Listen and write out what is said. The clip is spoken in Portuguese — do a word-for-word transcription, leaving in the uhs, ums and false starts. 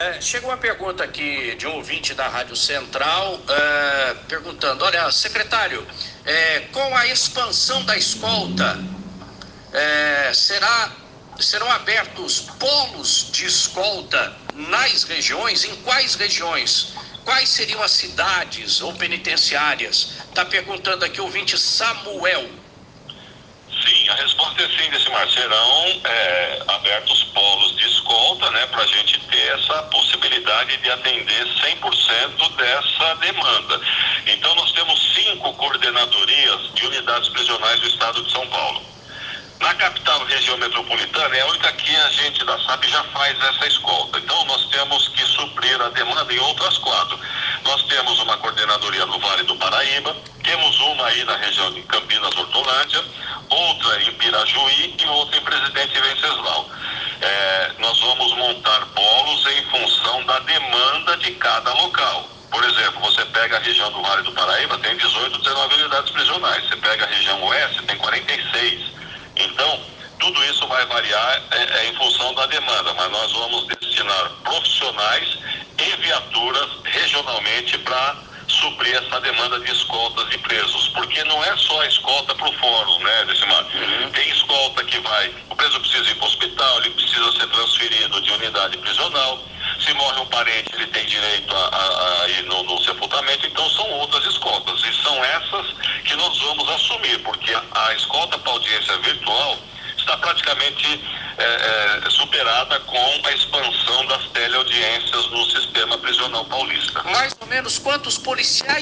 É, chega uma pergunta aqui de um ouvinte da Rádio Central, é, perguntando, olha, secretário, é, com a expansão da escolta, é, será, serão abertos polos de escolta nas regiões? Em quais regiões? Quais seriam as cidades ou penitenciárias? Está perguntando aqui o ouvinte Samuel. Sim, a resposta é sim, Decimar. Serão é, abertos polos de escolta, né, para a gente ter essa possibilidade de atender cem por cento dessa demanda. Então, nós temos cinco coordenadorias de unidades prisionais do estado de São Paulo. Na capital região metropolitana, é a única que a gente da S A P já faz essa escolta. Então, nós temos que suprir a demanda em outras quatro. Nós temos uma coordenadoria no Vale do Paraíba, temos uma aí na região de Campinas, Hortolândia, outra em Pirajuí e outra em Presidente Venceslau. É, nós vamos montar polos em função da demanda de cada local. Por exemplo, você pega a região do Vale do Paraíba, tem dezoito, dezenove unidades prisionais. Você pega a região oeste, tem quarenta e seis. Então, tudo isso vai variar é, é, em função da demanda, mas nós vamos destinar profissionais e viaturas regionalmente para suprir essa demanda de escoltas de presos, porque não é só a escolta para o fórum, né, Decimar? Uhum. Tem escolta que vai, o preso precisa ir para o hospital, ele precisa ser transferido de unidade prisional, se morre um parente, ele tem direito a, a, a ir no, no sepultamento, então são outras escoltas, e são essas que nós vamos assumir, porque a, a escolta para audiência virtual está praticamente é, é, superada com a expansão das teleaudiências no sistema prisional paulista. Mais ou menos quantos policiais